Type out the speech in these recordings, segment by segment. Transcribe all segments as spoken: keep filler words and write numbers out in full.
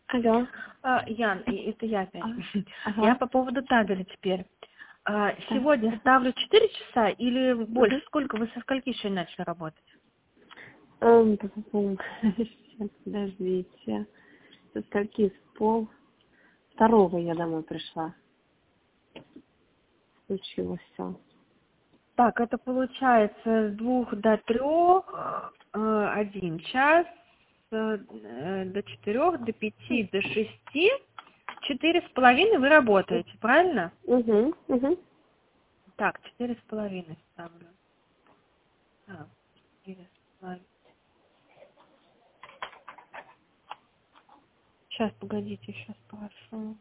Алло. А, Ян, и- это я опять. А, ага. Я по поводу табеля теперь. А, Так. Сегодня ставлю четыре часа или больше? Мгм. Сколько? Вы со скольки еще начали работать? Эм, пу-пу-пу. Сейчас, подождите. Со скольки? С пол второго я домой пришла. Случилось все. Так, это получается с двух до трех, э, один час, э, э, до четырех, до пяти, до шести, четыре с половиной вы работаете, правильно? Угу, угу. Так, четыре с половиной ставлю. Так, четыре с половиной. Сейчас, погодите, сейчас спрошу.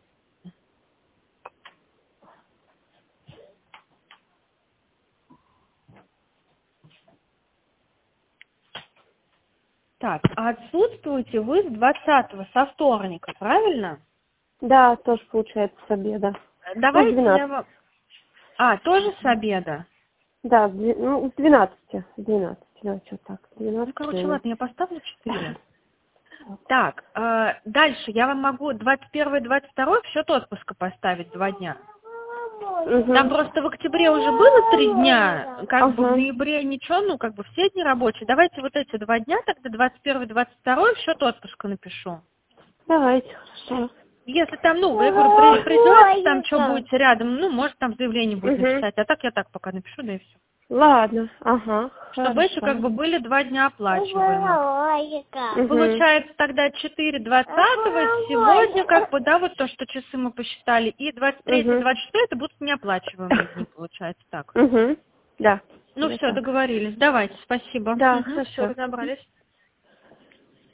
Так, а отсутствуете вы с двадцатого, со вторника, правильно? Да, тоже получается с обеда. Ну, с Давайте я двенадцати. вам... А, тоже с обеда? Да, с дви- ну, с двенадцати. С двенадцати, да, что так. С Ну, двенадцати, короче, наверное. ладно, я поставлю четыре. Так, э, дальше я вам могу двадцать первое, двадцать второе в счет отпуска поставить два дня. Угу. Там просто в октябре уже было три дня, как бы в Ага. ноябре ничего, ну как бы все дни рабочие. Давайте вот эти два дня, тогда двадцать первое, двадцать второе в счет отпуска напишу. Давайте, хорошо. Если там, ну, я говорю, при- придете, там что будете рядом, ну, может, там заявление будет Угу. написать, а так я так пока напишу, да и все. Ладно, ага, Чтобы эти как хорошо. бы были два дня оплачиваемых. Угу. Получается тогда четыре двадцатого сегодня, как бы, да, вот то, что часы мы посчитали, и двадцать третье, Угу. двадцать шестое это будут неоплачиваемые дни, получается так. Угу. Да. Ну Вот все, так. договорились. Давайте, спасибо. Да, Все, хорошо. разобрались.